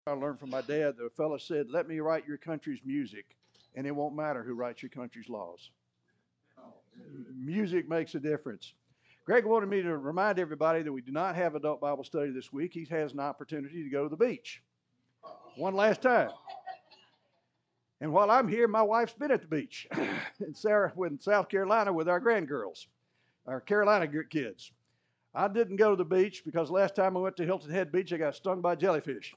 I learned from my dad. The fellow said, "Let me write your country's music, and it won't matter who writes your country's laws. Music makes a difference." Greg wanted me to remind everybody that we do not have adult Bible study this week. He has an opportunity to go to the beach one last time. And while I'm here, my wife's been at the beach in South Carolina with our grandgirls, our Carolina kids. I didn't go to the beach because last time I went to Hilton Head Beach, I got stung by jellyfish.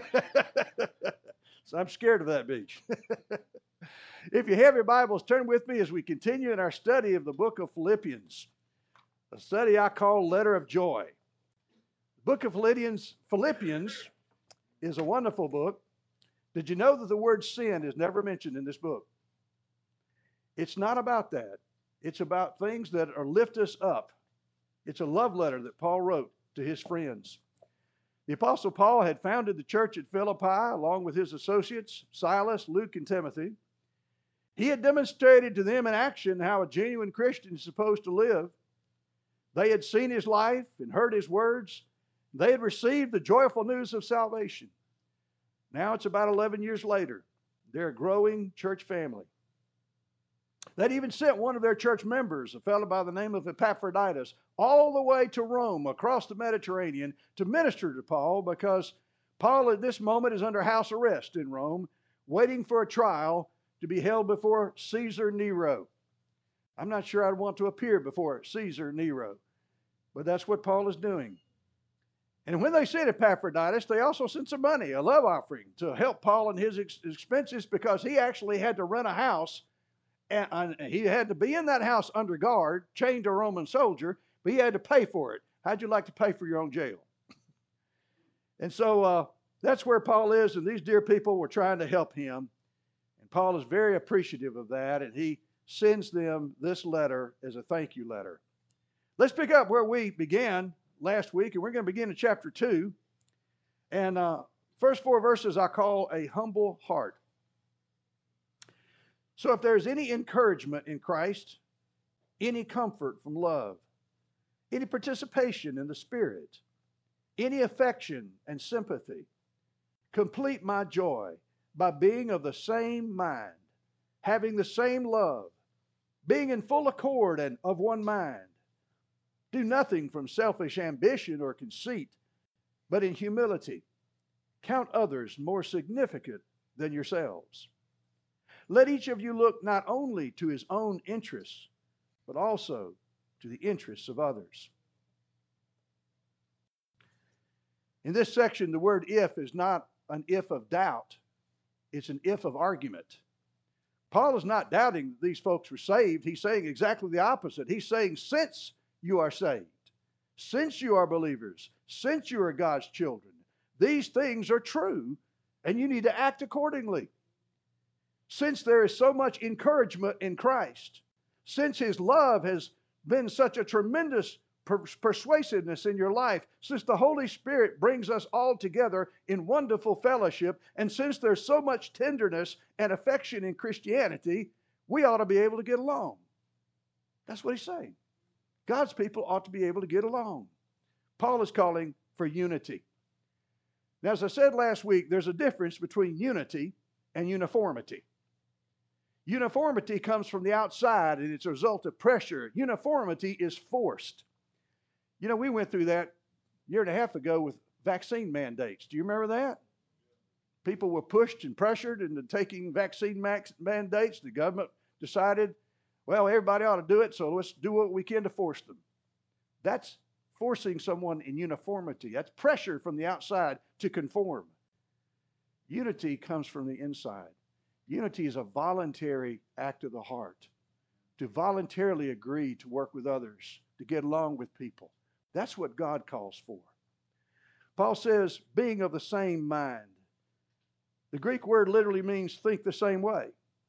So I'm scared of that beach. If you have your Bibles, turn with me as we continue in our study of the book of Philippians, a study I call Letter of Joy. The book of Philippians is a wonderful book. Did you know that the word sin is never mentioned in this book? It's not about that. It's about things that lift us up. It's a love letter that Paul wrote to his friends. The Apostle Paul had founded the church at Philippi along with his associates, Silas, Luke, and Timothy. He had demonstrated to them in action how a genuine Christian is supposed to live. They had seen his life and heard his words. They had received the joyful news of salvation. Now it's about 11 years later. They're a growing church family. They'd even sent one of their church members, a fellow by the name of Epaphroditus, all the way to Rome, across the Mediterranean, to minister to Paul, because Paul at this moment is under house arrest in Rome, waiting for a trial to be held before Caesar Nero. I'm not sure I'd want to appear before Caesar Nero, but that's what Paul is doing. And when they sent Epaphroditus, they also sent some money, a love offering, to help Paul in his expenses, because he actually had to rent a house, and he had to be in that house under guard, chained to a Roman soldier, but he had to pay for it. How'd you like to pay for your own jail? And so that's where Paul is, and these dear people were trying to help him. And Paul is very appreciative of that, and he sends them this letter as a thank you letter. Let's pick up where we began last week, and we're going to begin in chapter 2. And first 4 verses I call a humble heart. So if there's any encouragement in Christ, any comfort from love, any participation in the Spirit, any affection and sympathy, complete my joy by being of the same mind, having the same love, being in full accord and of one mind. Do nothing from selfish ambition or conceit, but in humility count others more significant than yourselves. Let each of you look not only to his own interests, but also to the interests of others. In this section, the word if is not an if of doubt, it's an if of argument. Paul is not doubting that these folks were saved. He's saying exactly the opposite. He's saying, since you are saved, since you are believers, since you are God's children, these things are true, and you need to act accordingly. Since there is so much encouragement in Christ, since his love has been such a tremendous persuasiveness in your life, since the Holy Spirit brings us all together in wonderful fellowship, and since there's so much tenderness and affection in Christianity, we ought to be able to get along. That's what he's saying. God's people ought to be able to get along. Paul is calling for unity. Now, as I said last week, there's a difference between unity and uniformity. Uniformity comes from the outside, and it's a result of pressure. Uniformity is forced. You know, we went through that a year and a half ago with vaccine mandates. Do you remember that? People were pushed and pressured into taking vaccine mandates. The government decided, well, everybody ought to do it, so let's do what we can to force them. That's forcing someone in uniformity. That's pressure from the outside to conform. Unity comes from the inside. Unity is a voluntary act of the heart, to voluntarily agree to work with others, to get along with people. That's what God calls for. Paul says, being of the same mind. The Greek word literally means think the same way.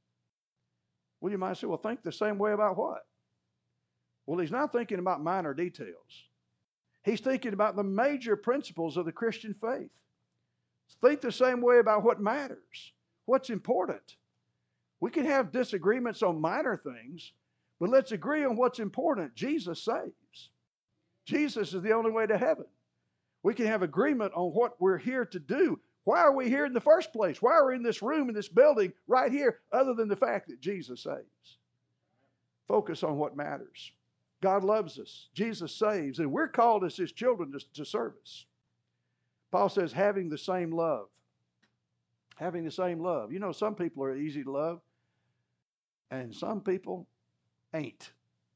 Well, you might say, well, think the same way about what? Well, he's not thinking about minor details. He's thinking about the major principles of the Christian faith. Think the same way about what matters, what's important. We can have disagreements on minor things, but let's agree on what's important. Jesus saves. Jesus is the only way to heaven. We can have agreement on what we're here to do. Why are we here in the first place? Why are we in this room, in this building, right here, other than the fact that Jesus saves? Focus on what matters. God loves us. Jesus saves, and we're called as His children to service. Paul says, having the same love. Having the same love. You know, some people are easy to love, and some people ain't.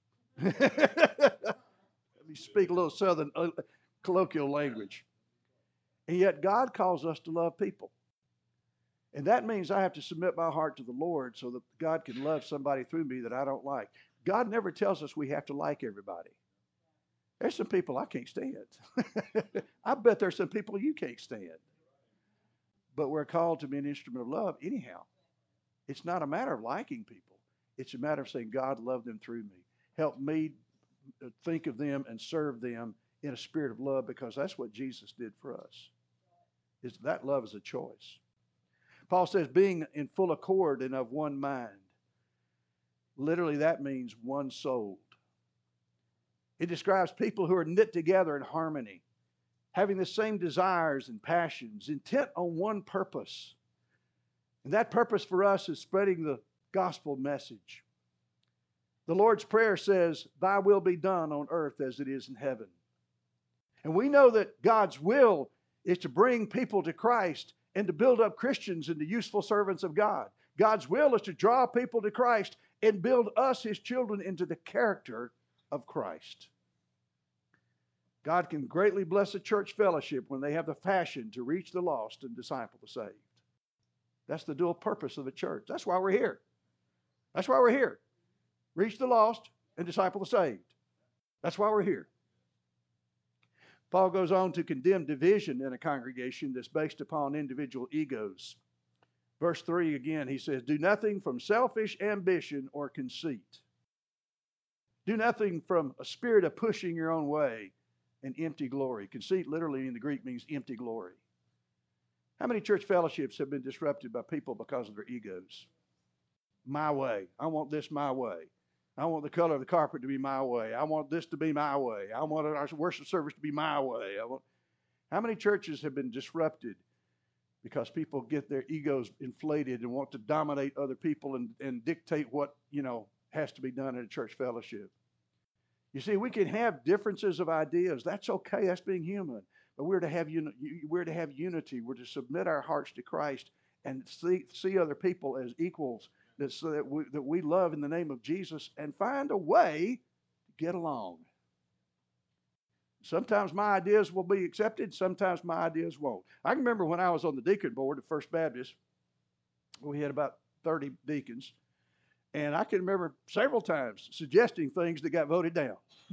Let me speak a little southern colloquial language. And yet God calls us to love people. And that means I have to submit my heart to the Lord so that God can love somebody through me that I don't like. God never tells us we have to like everybody. There's some people I can't stand. I bet there's some people you can't stand. But we're called to be an instrument of love anyhow. It's not a matter of liking people. It's a matter of saying, God, love them through me. Help me think of them and serve them in a spirit of love, because that's what Jesus did for us. That love is a choice. Paul says, being in full accord and of one mind. Literally, that means one souled. It describes people who are knit together in harmony, having the same desires and passions, intent on one purpose. And that purpose for us is spreading the gospel message. The Lord's Prayer says, thy will be done on earth as it is in heaven. And we know that God's will is to bring people to Christ and to build up Christians into useful servants of God. God's will is to draw people to Christ and build us, His children, into the character of Christ. God can greatly bless a church fellowship when they have the passion to reach the lost and disciple the saved. That's the dual purpose of the church. That's why we're here. That's why we're here. Reach the lost and disciple the saved. That's why we're here. Paul goes on to condemn division in a congregation that's based upon individual egos. Verse 3 again, he says, do nothing from selfish ambition or conceit. Do nothing from a spirit of pushing your own way and empty glory. Conceit literally in the Greek means empty glory. How many church fellowships have been disrupted by people because of their egos? My way. I want this my way. I want the color of the carpet to be my way. I want this to be my way. I want our worship service to be my way. How many churches have been disrupted because people get their egos inflated and want to dominate other people and dictate what, has to be done in a church fellowship? You see, we can have differences of ideas. That's okay. That's being human. But we're to have unity. We're to submit our hearts to Christ and see other people as equals, so that we love in the name of Jesus and find a way to get along. Sometimes my ideas will be accepted. Sometimes my ideas won't. I can remember when I was on the deacon board at First Baptist, we had about 30 deacons. And I can remember several times suggesting things that got voted down.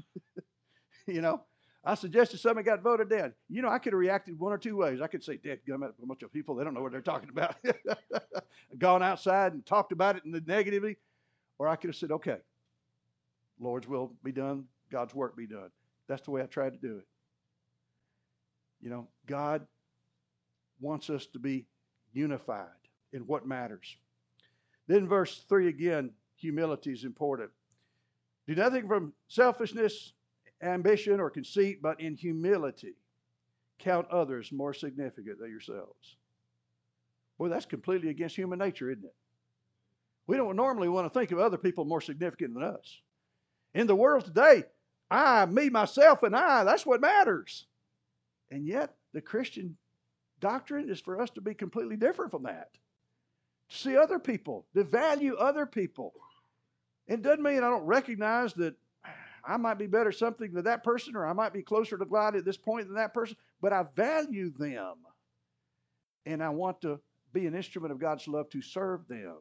I suggested something that got voted down. I could have reacted one or two ways. I could say, dadgummit, a bunch of people, they don't know what they're talking about. Gone outside and talked about it negatively. Or I could have said, okay, Lord's will be done, God's work be done. That's the way I tried to do it. God wants us to be unified in what matters. Then verse 3 again, humility is important. Do nothing from selfishness, ambition, or conceit, but in humility count others more significant than yourselves. Boy, that's completely against human nature, isn't it? We don't normally want to think of other people more significant than us. In the world today, I, me, myself, and I, that's what matters. And yet, the Christian doctrine is for us to be completely different from that. To see other people, to value other people. It doesn't mean I don't recognize that I might be better something than that person, or I might be closer to God at this point than that person, but I value them. And I want to be an instrument of God's love to serve them.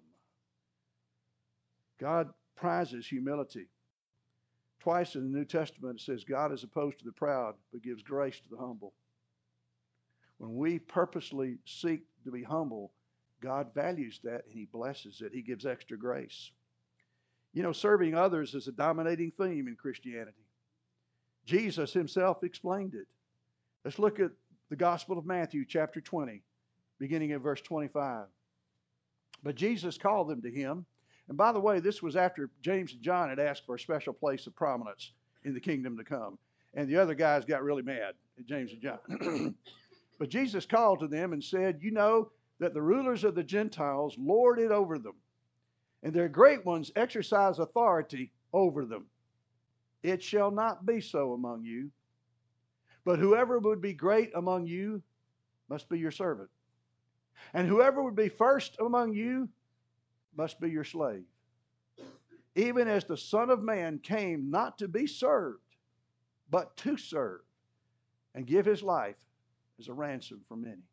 God prizes humility. Twice in the New Testament it says God is opposed to the proud, but gives grace to the humble. When we purposely seek to be humble, God values that and He blesses it. He gives extra grace. Serving others is a dominating theme in Christianity. Jesus Himself explained it. Let's look at the Gospel of Matthew, chapter 20, beginning at verse 25. But Jesus called them to Him. And by the way, this was after James and John had asked for a special place of prominence in the kingdom to come. And the other guys got really mad at James and John. But Jesus called to them and said, you know that the rulers of the Gentiles lord it over them, and their great ones exercise authority over them. It shall not be so among you, but whoever would be great among you must be your servant. And whoever would be first among you must be your slave. Even as the Son of Man came not to be served, but to serve, and give his life as a ransom for many.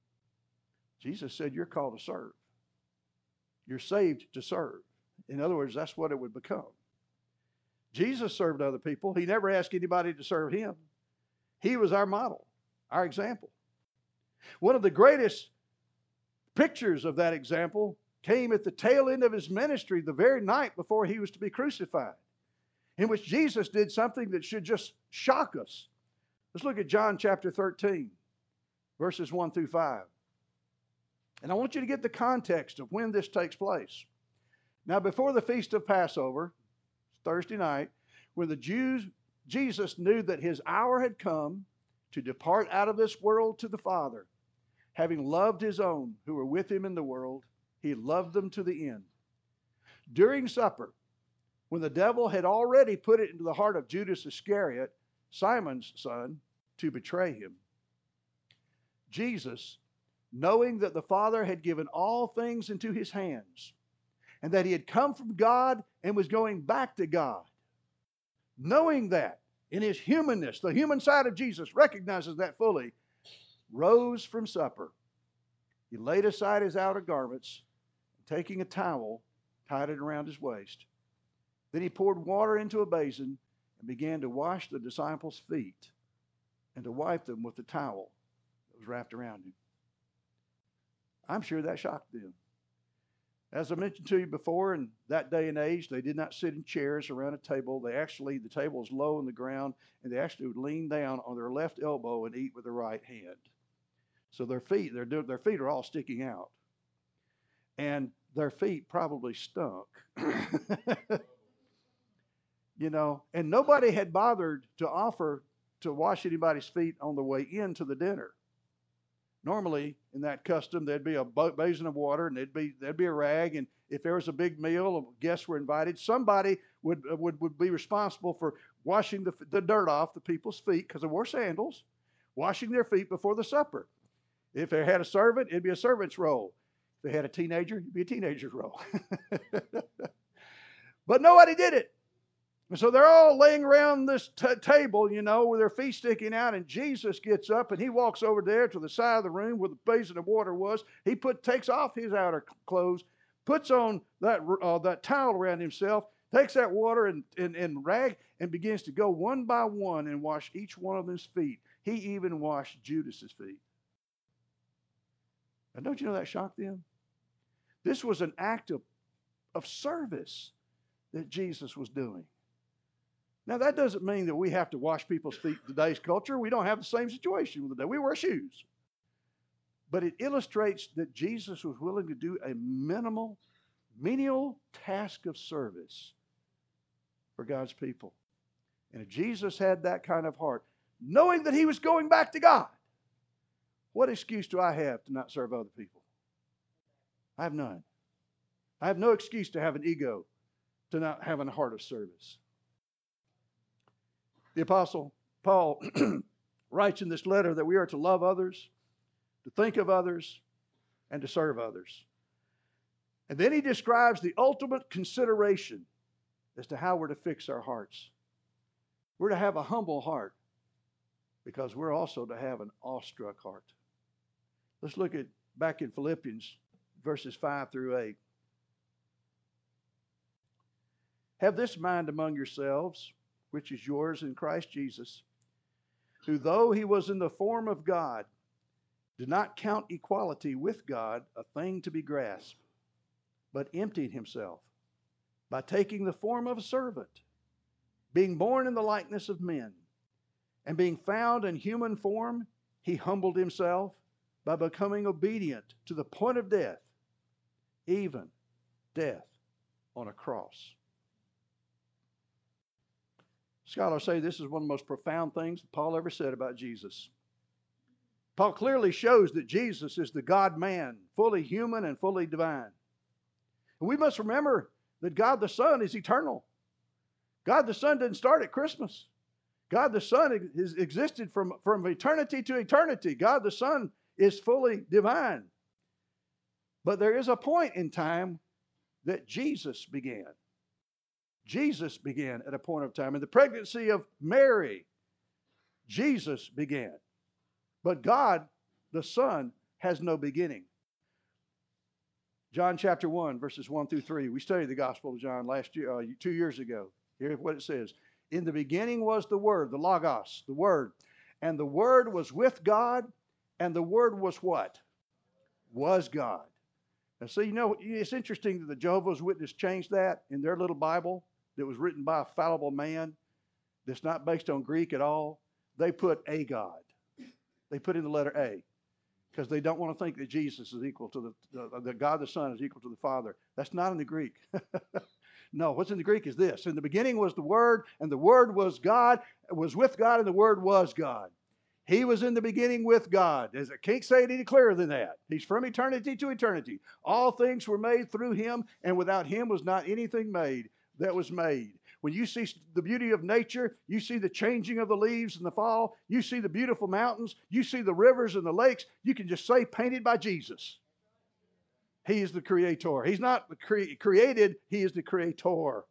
Jesus said, you're called to serve. You're saved to serve. In other words, that's what it would become. Jesus served other people. He never asked anybody to serve him. He was our model, our example. One of the greatest pictures of that example came at the tail end of his ministry, the very night before he was to be crucified, in which Jesus did something that should just shock us. Let's look at John chapter 13, verses 1 through 5. And I want you to get the context of when this takes place. Now, before the feast of Passover, Thursday night, when the Jews, Jesus knew that his hour had come to depart out of this world to the Father, having loved his own who were with him in the world, he loved them to the end. During supper, when the devil had already put it into the heart of Judas Iscariot, Simon's son, to betray him, Jesus, knowing that the Father had given all things into his hands, and that he had come from God and was going back to God, knowing that in his humanness, the human side of Jesus recognizes that fully, rose from supper. He laid aside his outer garments, and taking a towel, tied it around his waist. Then he poured water into a basin and began to wash the disciples' feet and to wipe them with the towel that was wrapped around him. I'm sure that shocked them. As I mentioned to you before, in that day and age, they did not sit in chairs around a table. The table was low on the ground, and they actually would lean down on their left elbow and eat with their right hand. So their feet are all sticking out. And their feet probably stunk. And nobody had bothered to offer to wash anybody's feet on the way into the dinner. Normally, in that custom, there'd be a basin of water, and there'd be a rag, and if there was a big meal, guests were invited, somebody would be responsible for washing the dirt off the people's feet, because they wore sandals, washing their feet before the supper. If they had a servant, it'd be a servant's role. If they had a teenager, it'd be a teenager's role. But nobody did it. And so they're all laying around this table, with their feet sticking out, and Jesus gets up and he walks over there to the side of the room where the basin of water was. He takes off his outer clothes, puts on that towel around himself, takes that water and rag, and begins to go one by one and wash each one of them's feet. He even washed Judas's feet. And don't you know that shocked them? This was an act of service that Jesus was doing. Now, that doesn't mean that we have to wash people's feet in today's culture. We don't have the same situation with today. We wear shoes. But it illustrates that Jesus was willing to do a menial task of service for God's people. And if Jesus had that kind of heart, knowing that he was going back to God, what excuse do I have to not serve other people? I have none. I have no excuse to have an ego, to not have a heart of service. The Apostle Paul writes in this letter that we are to love others, to think of others, and to serve others. And then he describes the ultimate consideration as to how we're to fix our hearts. We're to have a humble heart because we're also to have an awestruck heart. Let's look at back in Philippians verses 5 through 8. Have this mind among yourselves, which is yours in Christ Jesus, who though he was in the form of God, did not count equality with God a thing to be grasped, but emptied himself by taking the form of a servant, being born in the likeness of men, and being found in human form, he humbled himself by becoming obedient to the point of death, even death on a cross. Scholars say this is one of the most profound things that Paul ever said about Jesus. Paul clearly shows that Jesus is the God-man, fully human and fully divine. And we must remember that God the Son is eternal. God the Son didn't start at Christmas. God the Son has existed from eternity to eternity. God the Son is fully divine. But there is a point in time that Jesus began. Jesus began at a point of time. In the pregnancy of Mary, Jesus began. But God, the Son, has no beginning. John chapter 1, verses 1 through 3. We studied the Gospel of John last year, 2 years ago. Here's what it says. In the beginning was the Word, the Logos, the Word. And the Word was with God, and the Word was what? Was God. Now, see, you know, it's interesting that the Jehovah's Witnesses changed that in their little Bible that was written by a fallible man that's not based on Greek at all. They put a God. They put in the letter A because they don't want to think that Jesus is equal to the God the Son is equal to the Father. That's not in the Greek. No, what's in the Greek is this. In the beginning was the Word, and the Word was God, was with God, and the Word was God. He was in the beginning with God. I can't say it any clearer than that. He's from eternity to eternity. All things were made through Him, and without Him was not anything made that was made. When you see the beauty of nature, you see the changing of the leaves in the fall, you see the beautiful mountains, you see the rivers and the lakes, you can just say painted by Jesus. He is the creator. He's not created, He is the creator.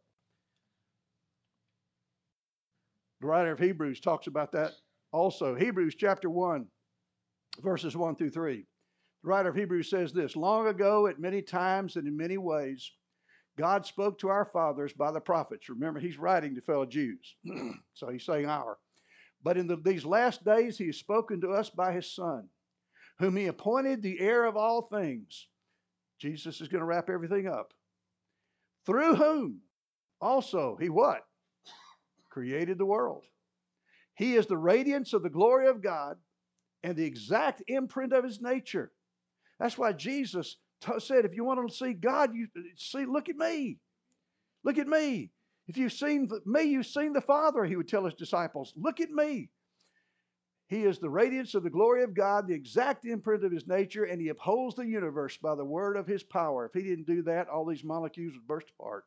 The writer of Hebrews talks about that also. Hebrews chapter 1, verses 1 through 3. The writer of Hebrews says this, long ago, at many times and in many ways, God spoke to our fathers by the prophets. Remember, he's writing to fellow Jews. So he's saying our. But in these last days, he has spoken to us by his Son, whom he appointed the heir of all things. Jesus is going to wrap everything up. Through whom also he what? Created the world. He is the radiance of the glory of God and the exact imprint of his nature. That's why Jesus said, if you want to see God, look at me. Look at me. If you've seen me, you've seen the Father, he would tell his disciples. Look at me. He is the radiance of the glory of God, the exact imprint of his nature, and he upholds the universe by the word of his power. If he didn't do that, all these molecules would burst apart.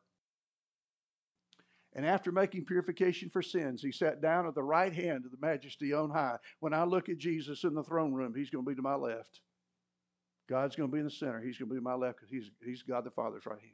And after making purification for sins, he sat down at the right hand of the Majesty on high. When I look at Jesus in the throne room, he's going to be to my left. God's going to be in the center. He's going to be to my left because he's God the Father's right hand.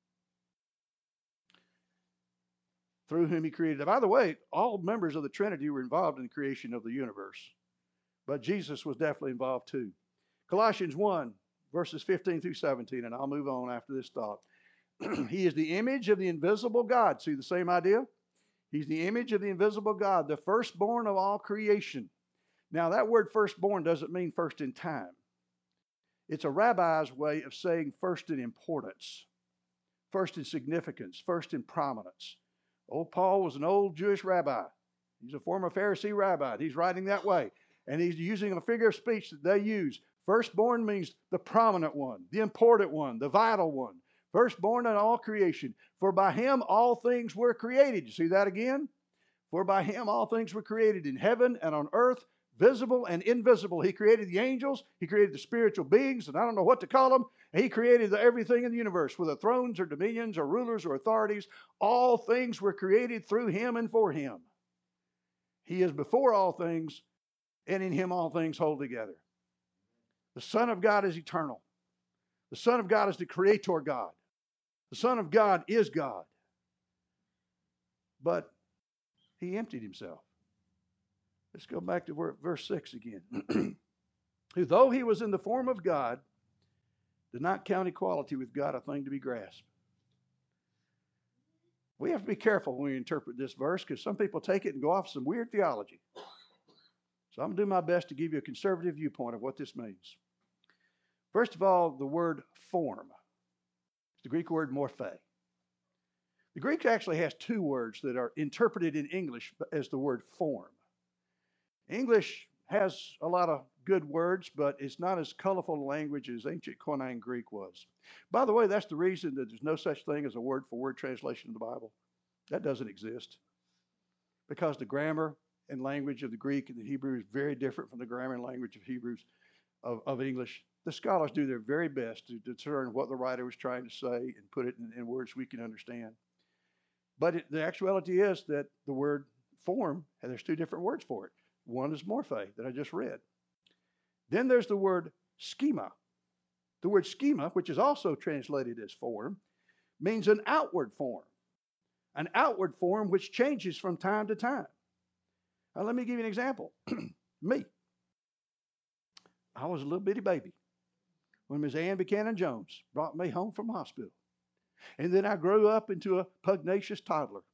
Through whom he created. By the way, all members of the Trinity were involved in the creation of the universe. But Jesus was definitely involved too. Colossians 1, verses 15 through 17, and I'll move on after this thought. He is the image of the invisible God. See the same idea? He's the image of the invisible God, the firstborn of all creation. Now, that word firstborn doesn't mean first in time. It's a rabbi's way of saying first in importance, first in significance, first in prominence. Old Paul was an old Jewish rabbi. He's a former Pharisee rabbi. He's writing that way. And he's using a figure of speech that they use. Firstborn means the prominent one, the important one, the vital one. Firstborn in all creation. For by him all things were created. You see that again? For by him all things were created in heaven and on earth, visible and invisible. He created the angels. He created the spiritual beings, and I don't know what to call them. He created everything in the universe, whether thrones or dominions or rulers or authorities. All things were created through him and for him. He is before all things, and in him all things hold together. The Son of God is eternal. The Son of God is the Creator God. The Son of God is God. But he emptied himself. Let's go back to verse 6 again. Who, though he was in the form of God, did not count equality with God a thing to be grasped. We have to be careful when we interpret this verse because some people take it and go off some weird theology. So I'm going to do my best to give you a conservative viewpoint of what this means. First of all, the word form. It's the Greek word morphe. The Greek actually has two words that are interpreted in English as the word form. English has a lot of good words, but it's not as colorful a language as ancient Koine Greek was. By the way, that's the reason that there's no such thing as a word-for-word translation of the Bible. That doesn't exist. Because the grammar, and language of the Greek and the Hebrew is very different from the grammar and language of Hebrews of English. The scholars do their very best to discern what the writer was trying to say and put it in words we can understand. But the actuality is that the word form, and there's two different words for it. One is morphe that I just read. Then there's the word schema. The word schema, which is also translated as form, means an outward form. An outward form which changes from time to time. Now, let me give you an example. Me. I was a little bitty baby when Ms. Ann Buchanan Jones brought me home from the hospital. And then I grew up into a pugnacious toddler.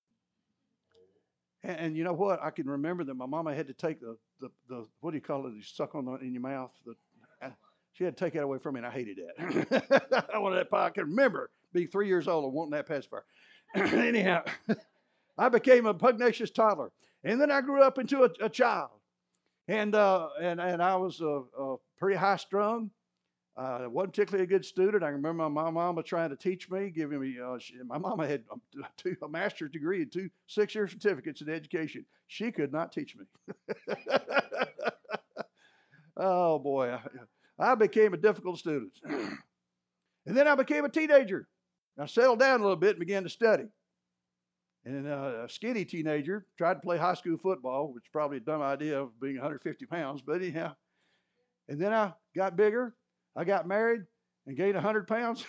And you know what? I can remember that my mama had to take the what do you call it? You suck on in your mouth. She had to take that away from me, and I hated that. I wanted that pie. I can remember being 3 years old and wanting that pacifier. Anyhow, I became a pugnacious toddler, and then I grew up into a child, and I was pretty high strung. Wasn't particularly a good student. I remember my mama trying to teach me, giving me, my mama had a master's degree and 2 6-year certificates in education. She could not teach me. Oh boy, I became a difficult student. And then I became a teenager. I settled down a little bit and began to study. And a skinny teenager tried to play high school football, which is probably a dumb idea of being 150 pounds, but anyhow. And then I got bigger. I got married and gained 100 pounds.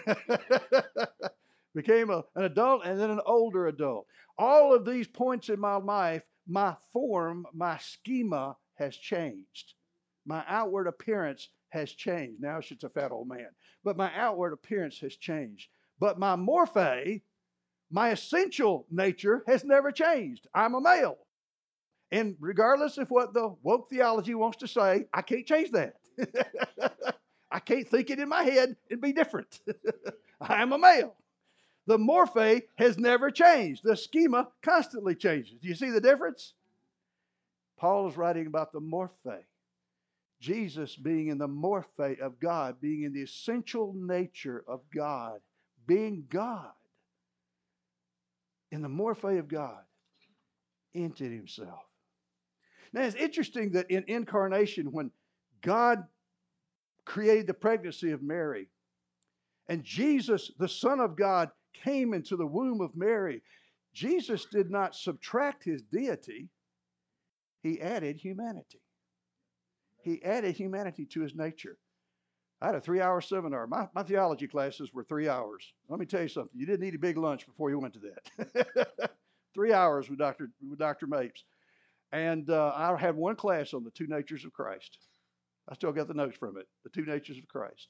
Became an adult and then an older adult. All of these points in my life, my form, my schema has changed. My outward appearance has changed. Now she's a fat old man. But my outward appearance has changed. But my morphe, my essential nature, has never changed. I'm a male. And regardless of what the woke theology wants to say, I can't change that. I can't think it in my head and be different. I am a male. The morphe has never changed. The schema constantly changes. Do you see the difference? Paul is writing about the morphe. Jesus being in the morphe of God, being in the essential nature of God, being God. In the morphe of God, emptied himself. Now it's interesting that in incarnation, when God created the pregnancy of Mary, and Jesus, the Son of God, came into the womb of Mary, Jesus did not subtract his deity. He added humanity. He added humanity to his nature. I had a 3-hour seminar. My theology classes were 3 hours. Let me tell you something. You didn't need a big lunch before you went to that. 3 hours with Dr. Mapes. And I had one class on the two natures of Christ. I still got the notes from it. The two natures of Christ.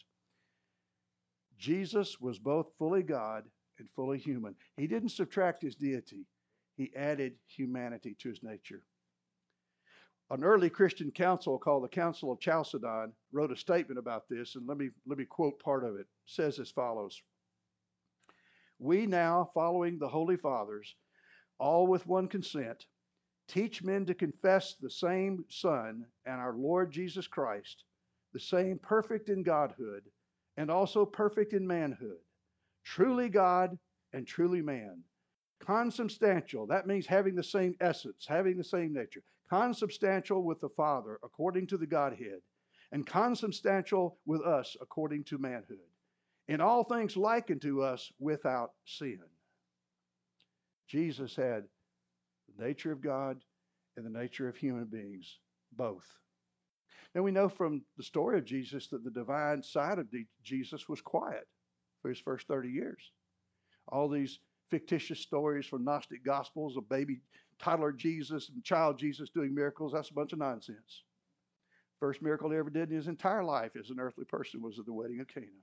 Jesus was both fully God and fully human. He didn't subtract his deity. He added humanity to his nature. An early Christian council called the Council of Chalcedon wrote a statement about this, and let me quote part of it. It says as follows: "We now, following the Holy Fathers, all with one consent, teach men to confess the same Son and our Lord Jesus Christ, the same perfect in godhood and also perfect in manhood, truly God and truly man, consubstantial," that means having the same essence, having the same nature, consubstantial with the Father according to the Godhead, and consubstantial with us according to manhood, in all things likened to us without sin. Jesus had the nature of God and the nature of human beings, both. Now we know from the story of Jesus that the divine side of Jesus was quiet for his first 30 years. All these fictitious stories from Gnostic Gospels of baby toddler Jesus and child Jesus doing miracles, that's a bunch of nonsense. First miracle he ever did in his entire life as an earthly person was at the wedding of Cana.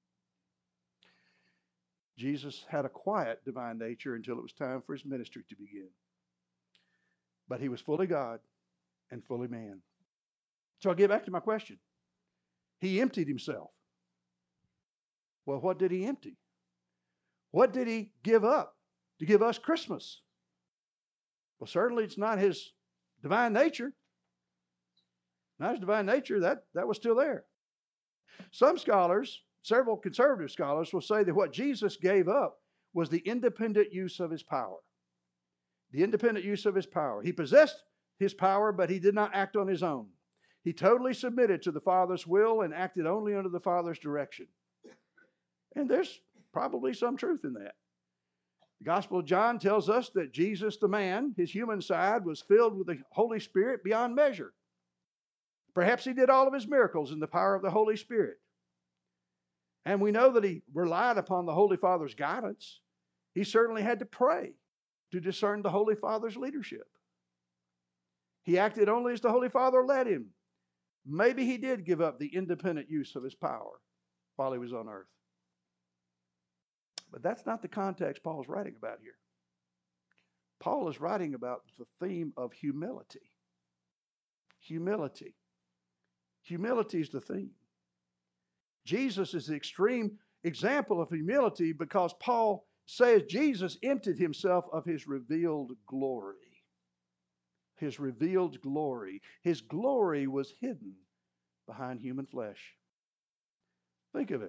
Jesus had a quiet divine nature until it was time for his ministry to begin. But he was fully God and fully man. So I'll get back to my question. He emptied himself. Well, what did he empty? What did he give up to give us Christmas? Well, certainly it's not his divine nature. Not his divine nature, that was still there. Some scholars, several conservative scholars, will say that what Jesus gave up was the independent use of his power. The independent use of his power. He possessed his power, but he did not act on his own. He totally submitted to the Father's will and acted only under the Father's direction. And there's probably some truth in that. The Gospel of John tells us that Jesus, the man, his human side, was filled with the Holy Spirit beyond measure. Perhaps he did all of his miracles in the power of the Holy Spirit. And we know that he relied upon the Holy Father's guidance. He certainly had to pray to discern the Holy Father's leadership. He acted only as the Holy Father led him. Maybe he did give up the independent use of his power while he was on earth. But that's not the context Paul's writing about here. Paul is writing about the theme of humility. Humility. Humility is the theme. Jesus is the extreme example of humility because Paul says Jesus emptied himself of his revealed glory. His revealed glory. His glory was hidden behind human flesh. Think of it.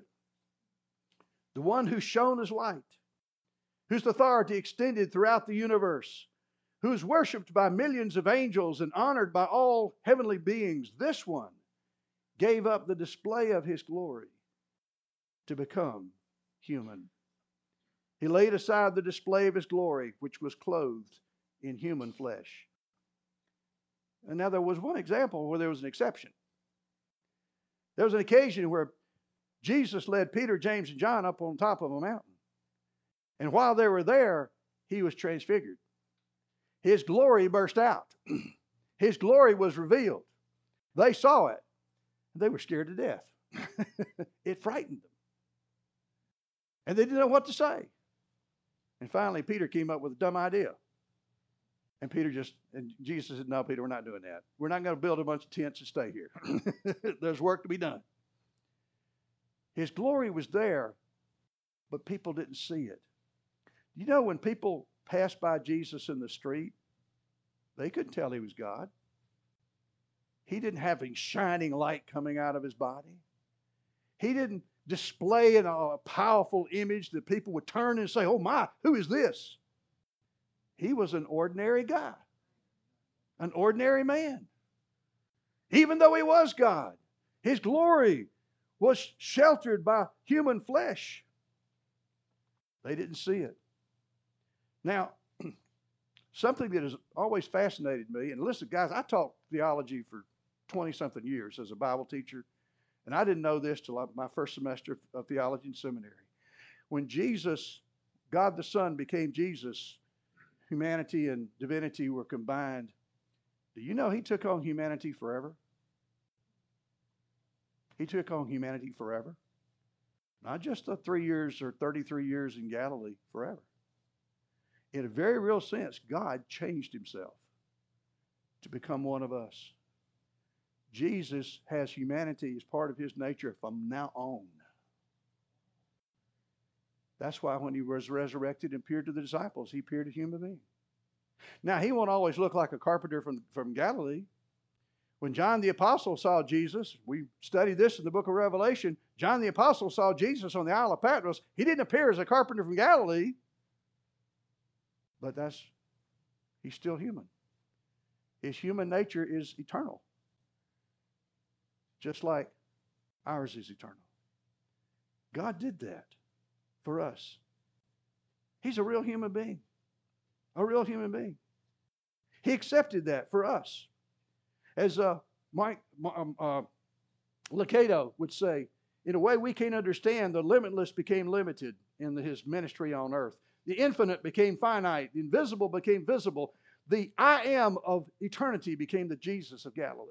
The one who shone as light, whose authority extended throughout the universe, who is worshipped by millions of angels and honored by all heavenly beings, this one gave up the display of his glory to become human. He laid aside the display of his glory, which was clothed in human flesh. And now there was one example where there was an exception. There was an occasion where Jesus led Peter, James, and John up on top of a mountain. And while they were there, he was transfigured. His glory burst out. His glory was revealed. They saw it. They were scared to death. It frightened them. And they didn't know what to say. And finally, Peter came up with a dumb idea. And Jesus said, no, Peter, we're not doing that. We're not going to build a bunch of tents and stay here. There's work to be done. His glory was there, but people didn't see it. You know, when people passed by Jesus in the street, they couldn't tell he was God. He didn't have a shining light coming out of his body. He didn't display a powerful image that people would turn and say, oh my, who is this? He was an ordinary guy, an ordinary man. Even though he was God, his glory was sheltered by human flesh. They didn't see it. Now, something that has always fascinated me, and listen, guys, I taught theology for 20-something years as a Bible teacher, and I didn't know this till my first semester of theology in seminary. When Jesus, God the Son, became Jesus, humanity and divinity were combined. Do you know he took on humanity forever? He took on humanity forever. Not just the 3 years or 33 years in Galilee, forever. In a very real sense, God changed himself to become one of us. Jesus has humanity as part of his nature from now on. That's why when he was resurrected and appeared to the disciples, he appeared a human being. Now, he won't always look like a carpenter from Galilee. When John the Apostle saw Jesus, we studied this in the book of Revelation, John the Apostle saw Jesus on the Isle of Patmos. He didn't appear as a carpenter from Galilee, but he's still human. His human nature is eternal, just like ours is eternal. God did that for us. He's a real human being. A real human being. He accepted that for us. As Mike Lucado would say, in a way we can't understand, the limitless became limited in his ministry on earth. The infinite became finite. The invisible became visible. The I am of eternity became the Jesus of Galilee.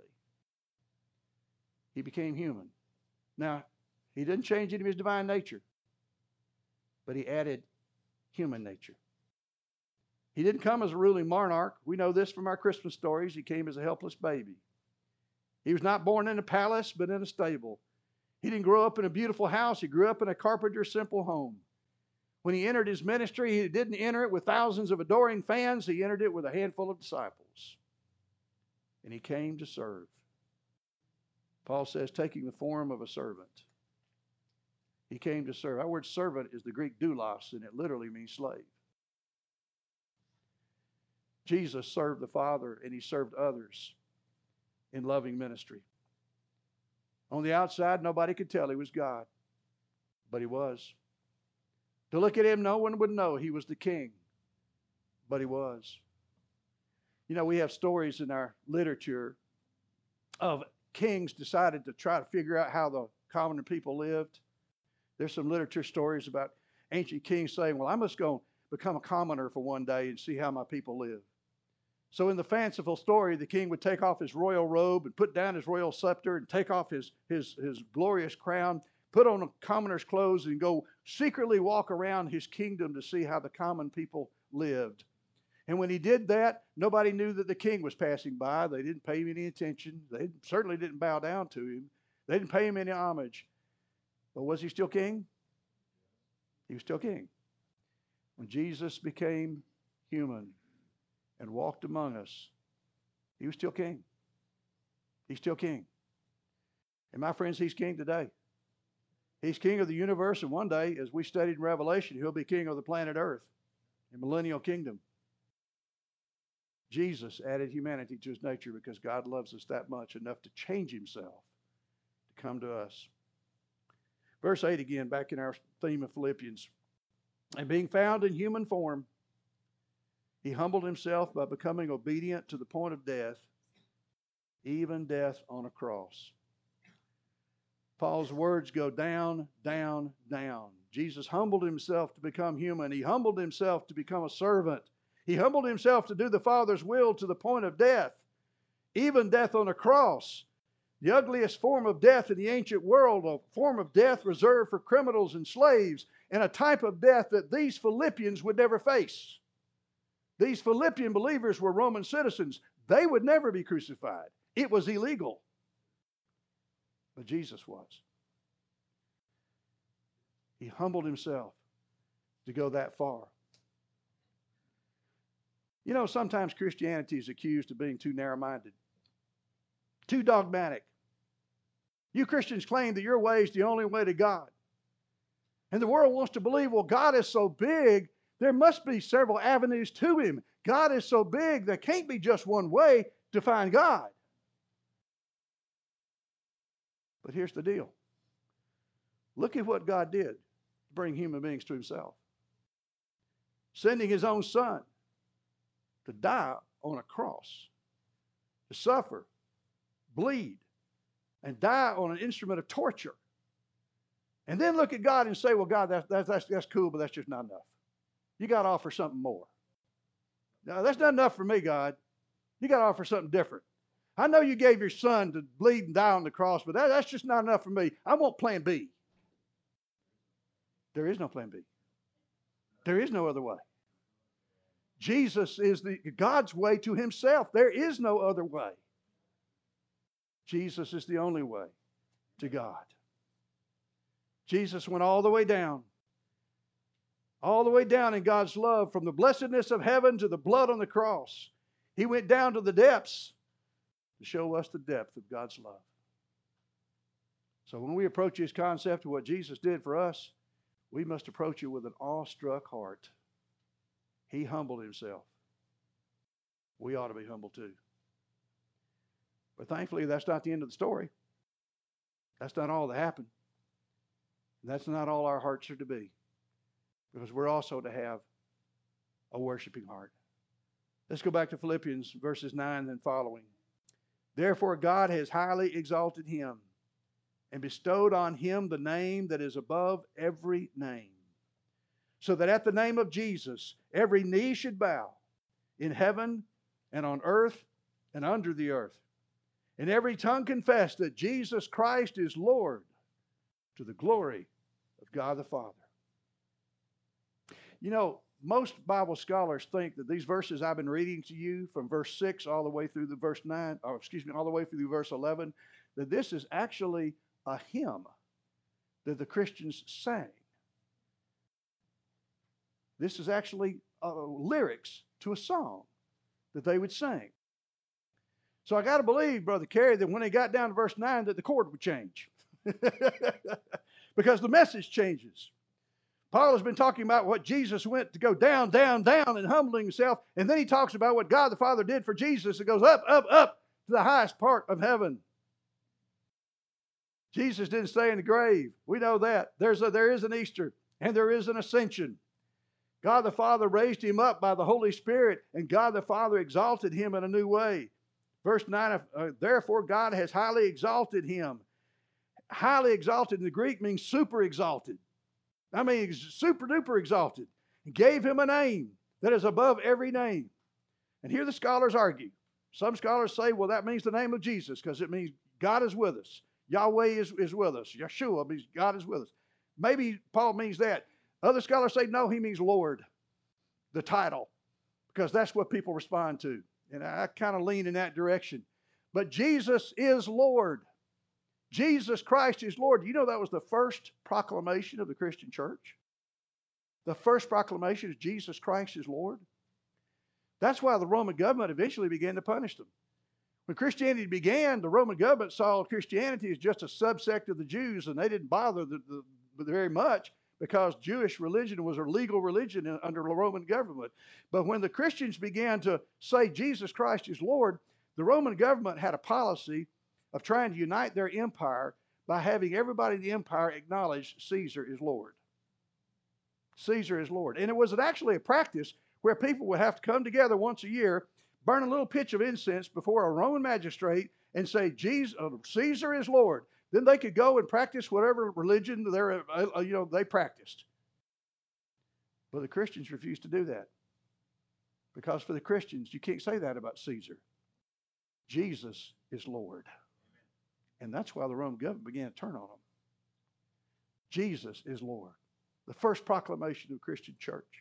He became human. Now, he didn't change any of his divine nature, but he added human nature. He didn't come as a ruling monarch. We know this from our Christmas stories. He came as a helpless baby. He was not born in a palace, but in a stable. He didn't grow up in a beautiful house. He grew up in a carpenter's simple home. When he entered his ministry, he didn't enter it with thousands of adoring fans. He entered it with a handful of disciples. And he came to serve. Paul says, taking the form of a servant. He came to serve. Our word servant is the Greek doulos, and it literally means slave. Jesus served the Father and he served others in loving ministry. On the outside, nobody could tell he was God, but he was. To look at him, no one would know he was the king, but he was. You know, we have stories in our literature of kings decided to try to figure out how the common people lived. There's some literature stories about ancient kings saying, well, I'm just going to become a commoner for one day and see how my people live. So in the fanciful story, the king would take off his royal robe and put down his royal scepter and take off his glorious crown, put on a commoner's clothes and go secretly walk around his kingdom to see how the common people lived. And when he did that, nobody knew that the king was passing by. They didn't pay him any attention. They certainly didn't bow down to him. They didn't pay him any homage. But was he still king? He was still king. When Jesus became human and walked among us, he was still king. He's still king. And my friends, he's king today. He's king of the universe, and one day, as we studied in Revelation, he'll be king of the planet Earth in millennial kingdom. Jesus added humanity to his nature because God loves us that much, enough to change himself to come to us. Verse 8 again, back in our theme of Philippians. And being found in human form, he humbled himself by becoming obedient to the point of death, even death on a cross. Paul's words go down, down, down. Jesus humbled himself to become human. He humbled himself to become a servant. He humbled himself to do the Father's will to the point of death, even death on a cross. The ugliest form of death in the ancient world, a form of death reserved for criminals and slaves, and a type of death that these Philippians would never face. These Philippian believers were Roman citizens. They would never be crucified. It was illegal. But Jesus was. He humbled himself to go that far. You know, sometimes Christianity is accused of being too narrow-minded, too dogmatic. You Christians claim that your way is the only way to God. And the world wants to believe, well, God is so big, there must be several avenues to him. God is so big, there can't be just one way to find God. But here's the deal. Look at what God did to bring human beings to himself. Sending his own son to die on a cross, to suffer, bleed, and die on an instrument of torture. And then look at God and say, well, God, that's cool, but that's just not enough. You got to offer something more. No, that's not enough for me, God. You got to offer something different. I know you gave your son to bleed and die on the cross, but that's just not enough for me. I want plan B. There is no plan B. There is no other way. Jesus is God's way to himself. There is no other way. Jesus is the only way to God. Jesus went all the way down in God's love, from the blessedness of heaven to the blood on the cross. He went down to the depths to show us the depth of God's love. So when we approach this concept of what Jesus did for us, we must approach it with an awestruck heart. He humbled himself. We ought to be humble too. But thankfully, that's not the end of the story. That's not all that happened. That's not all our hearts are to be. Because we're also to have a worshiping heart. Let's go back to Philippians verses 9 and following. Therefore God has highly exalted him and bestowed on him the name that is above every name, so that at the name of Jesus every knee should bow, in heaven and on earth and under the earth, and every tongue confess that Jesus Christ is Lord, to the glory of God the Father. You know, most Bible scholars think that these verses I've been reading to you from verse 6 all the way through the verse 9, all the way through verse 11, that this is actually a hymn that the Christians sang. This is actually lyrics to a song that they would sing. So I got to believe, Brother Kerry, that when they got down to verse 9 that the chord would change. Because the message changes. Paul has been talking about what Jesus went to go down, down, down, and humbling himself. And then he talks about what God the Father did for Jesus. It goes up, up, up to the highest part of heaven. Jesus didn't stay in the grave. We know that. There is an Easter, and there is an ascension. God the Father raised him up by the Holy Spirit, and God the Father exalted him in a new way. Verse 9, therefore God has highly exalted him. Highly exalted in the Greek means super exalted. I mean, super duper exalted. And gave him a name that is above every name. And here the scholars argue. Some scholars say, well, that means the name of Jesus, because it means God is with us. Yahweh is with us. Yeshua means God is with us. Maybe Paul means that. Other scholars say, no, he means Lord, the title, because that's what people respond to. And I kind of lean in that direction. But Jesus is Lord. Jesus Christ is Lord. You know that was the first proclamation of the Christian church? The first proclamation is Jesus Christ is Lord. That's why the Roman government eventually began to punish them. When Christianity began, the Roman government saw Christianity as just a subsect of the Jews, and they didn't bother very much because Jewish religion was a legal religion under the Roman government. But when the Christians began to say Jesus Christ is Lord, the Roman government had a policy of trying to unite their empire by having everybody in the empire acknowledge Caesar is Lord. Caesar is Lord. And it was actually a practice where people would have to come together once a year, burn a little pitch of incense before a Roman magistrate and say, Caesar is Lord. Then they could go and practice whatever religion they practiced. But the Christians refused to do that. Because for the Christians, you can't say that about Caesar. Jesus is Lord. And that's why the Roman government began to turn on them. Jesus is Lord. The first proclamation of the Christian church.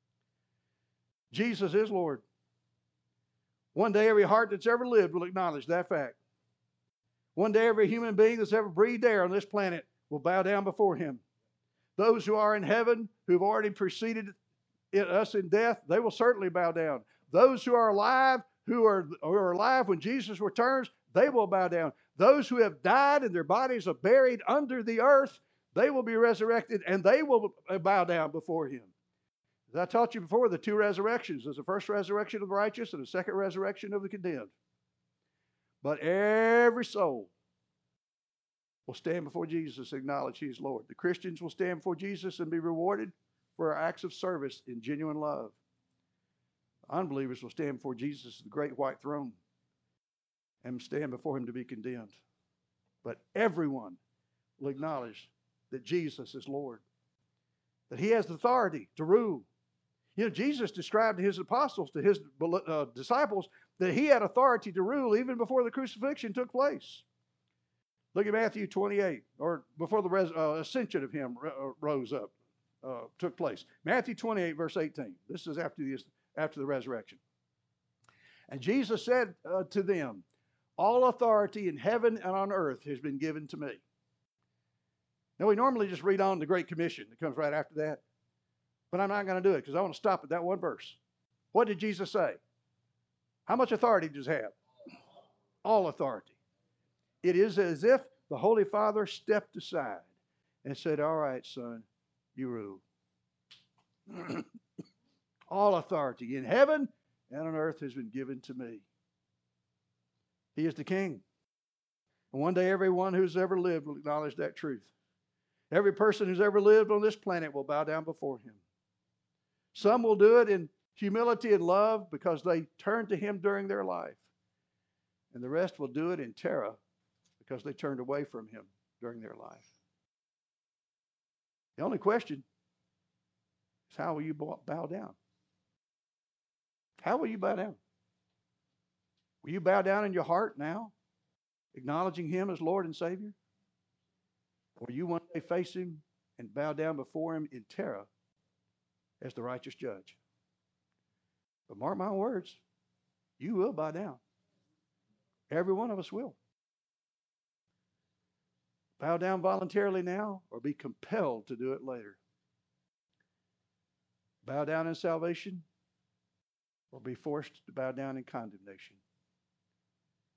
Jesus is Lord. One day every heart that's ever lived will acknowledge that fact. One day every human being that's ever breathed air on this planet will bow down before him. Those who are in heaven, who've already preceded us in death, they will certainly bow down. Those who are alive, who are alive when Jesus returns, they will bow down. Those who have died and their bodies are buried under the earth, they will be resurrected and they will bow down before him. As I taught you before, the two resurrections. There's the first resurrection of the righteous and the second resurrection of the condemned. But every soul will stand before Jesus and acknowledge he is Lord. The Christians will stand before Jesus and be rewarded for our acts of service in genuine love. Unbelievers will stand before Jesus, the great white throne, and stand before him to be condemned. But everyone will acknowledge that Jesus is Lord, that he has the authority to rule. You know, Jesus described to his apostles, to his disciples, that he had authority to rule even before the crucifixion took place. Look at Matthew 28, or before the ascension of him took place. Matthew 28, verse 18. This is after the resurrection. And Jesus said to them, all authority in heaven and on earth has been given to me. Now, we normally just read on the Great Commission that comes right after that. But I'm not going to do it because I want to stop at that one verse. What did Jesus say? How much authority does he have? All authority. It is as if the Holy Father stepped aside and said, all right, son, you rule. All authority in heaven and on earth has been given to me. He is the King. And one day everyone who's ever lived will acknowledge that truth. Every person who's ever lived on this planet will bow down before him. Some will do it in humility and love because they turned to him during their life. And the rest will do it in terror because they turned away from him during their life. The only question is, how will you bow down? How will you bow down? Will you bow down in your heart now, acknowledging him as Lord and Savior? Or you one day face him and bow down before him in terror as the righteous judge? But mark my words, you will bow down. Every one of us will. Bow down voluntarily now or be compelled to do it later. Bow down in salvation or be forced to bow down in condemnation.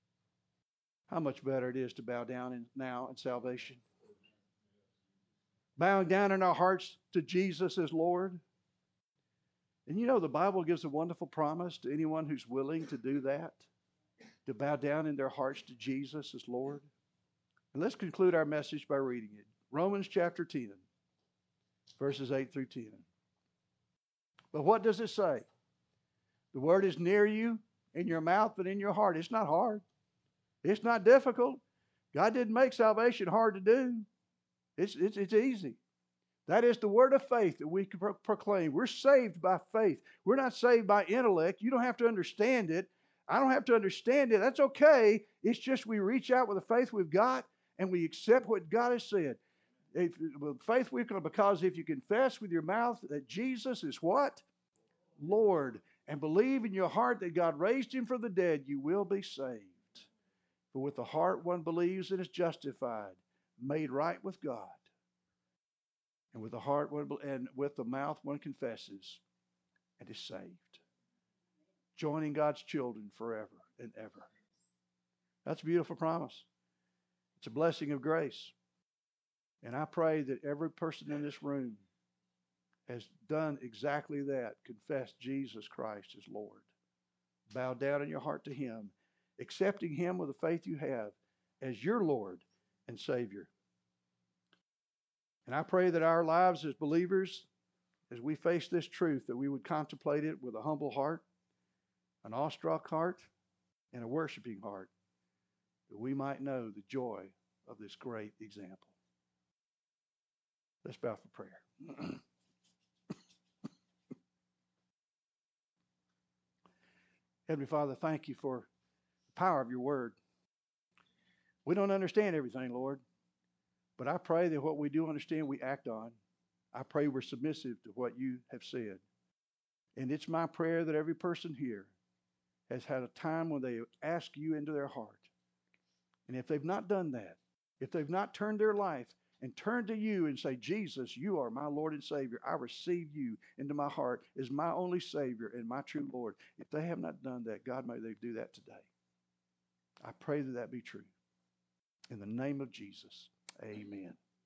How much better it is to bow down now in salvation. bowing down in our hearts to Jesus as Lord. And you know, the Bible gives a wonderful promise to anyone who's willing to do that, to bow down in their hearts to Jesus as Lord. And let's conclude our message by reading it. Romans chapter 10, verses 8 through 10. But what does it say? The word is near you, in your mouth and in your heart. It's not hard. It's not difficult. God didn't make salvation hard to do. It's easy. That is the word of faith that we can proclaim. We're saved by faith. We're not saved by intellect. You don't have to understand it. I don't have to understand it. That's okay. It's just we reach out with the faith we've got and we accept what God has said. With faith we can, because if you confess with your mouth that Jesus is what? Lord, and believe in your heart that God raised him from the dead, you will be saved. For with the heart one believes and is justified, made right with God. And with the heart and with the mouth one confesses and is saved. Joining God's children forever and ever. That's a beautiful promise. It's a blessing of grace. And I pray that every person in this room has done exactly that. Confess Jesus Christ as Lord. Bow down in your heart to him, accepting him with the faith you have as your Lord and Savior. And I pray that our lives as believers, as we face this truth, that we would contemplate it with a humble heart, an awestruck heart, and a worshiping heart, that we might know the joy of this great example. Let's bow for prayer. Heavenly Father, thank you for the power of your word. We don't understand everything, Lord, but I pray that what we do understand, we act on. I pray we're submissive to what you have said. And it's my prayer that every person here has had a time when they ask you into their heart. And if they've not done that, if they've not turned their life and turned to you and say, Jesus, you are my Lord and Savior. I receive you into my heart as my only Savior and my true Lord. If they have not done that, God, may they do that today. I pray that that be true. In the name of Jesus, amen.